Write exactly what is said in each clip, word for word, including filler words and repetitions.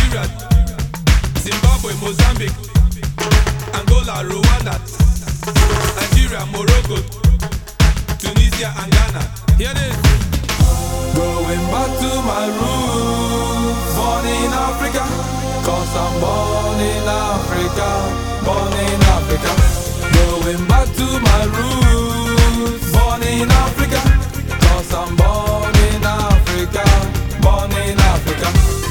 Algeria, Zimbabwe, Mozambique, Angola, Rwanda, Nigeria, Morocco, Tunisia and Ghana. Hear this. Going back to my roots, born in Africa, cause I'm born in Africa, born in Africa. Going back to my roots, born in Africa, cause I'm born in Africa, born in Africa.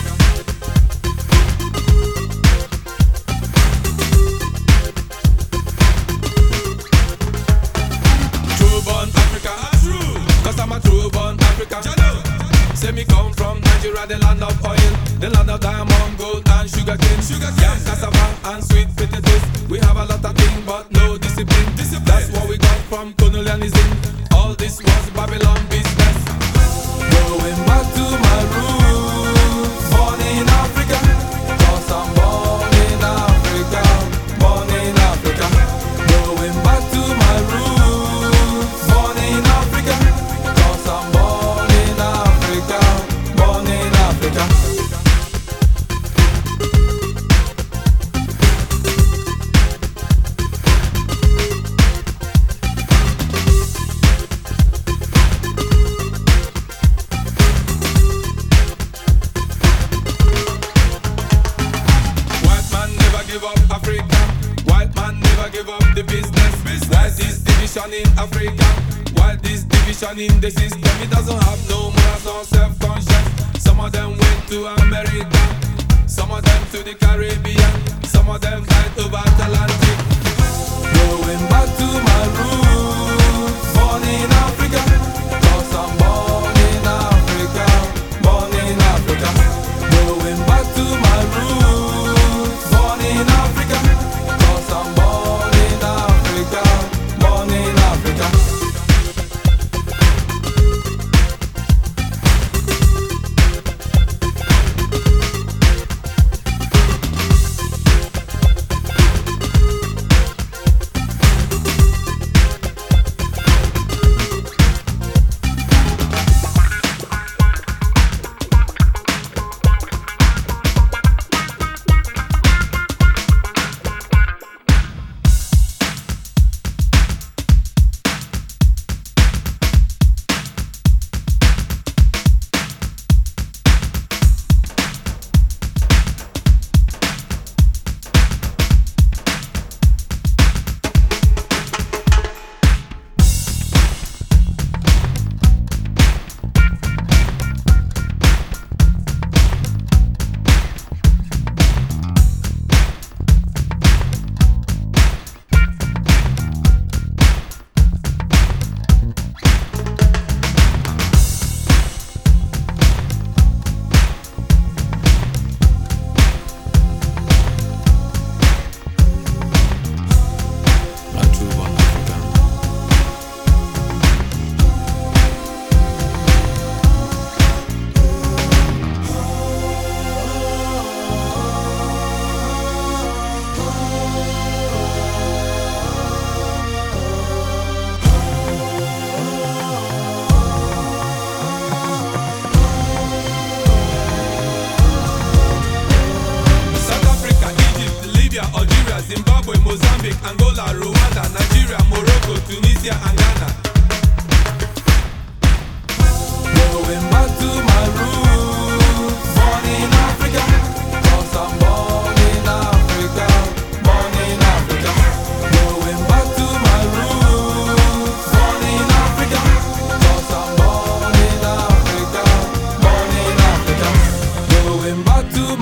True born Africa, true, cause I'm a true born Africa. Say me come from Nigeria, the land of oil, the land of diamond, gold and sugar cane, sugar cane, yam, cassava and sweet potatoes. We have a lot of things but no discipline. discipline. That's what we got from colonialism. All this was Babylon business. Going back to my roots, born in Africa, cause I'm born in Africa, born in Africa. Going back to my roots, born in Africa, cause I'm born in Africa, born in Africa. Give up Africa. White man never give up the business. business. Why this division in Africa? Why this division in the system? It doesn't have no morals or self-conscience. Some of them went to America, some of them to the Caribbean, some of them died over Atlantic. Going back to my roots, born in Africa, cause I'm born in Africa, born in Africa. Going back to my roots, born in Africa, cause I'm born in Africa, born in Africa. Zimbabwe, Mozambique, Angola, Rwanda, Nigeria, Morocco, Tunisia and Ghana. Going back to my roots, born in Africa, cause I'm born in Africa, born in Africa. Going back to my roots, born in Africa, cause I'm born in Africa, born in Africa. Going back to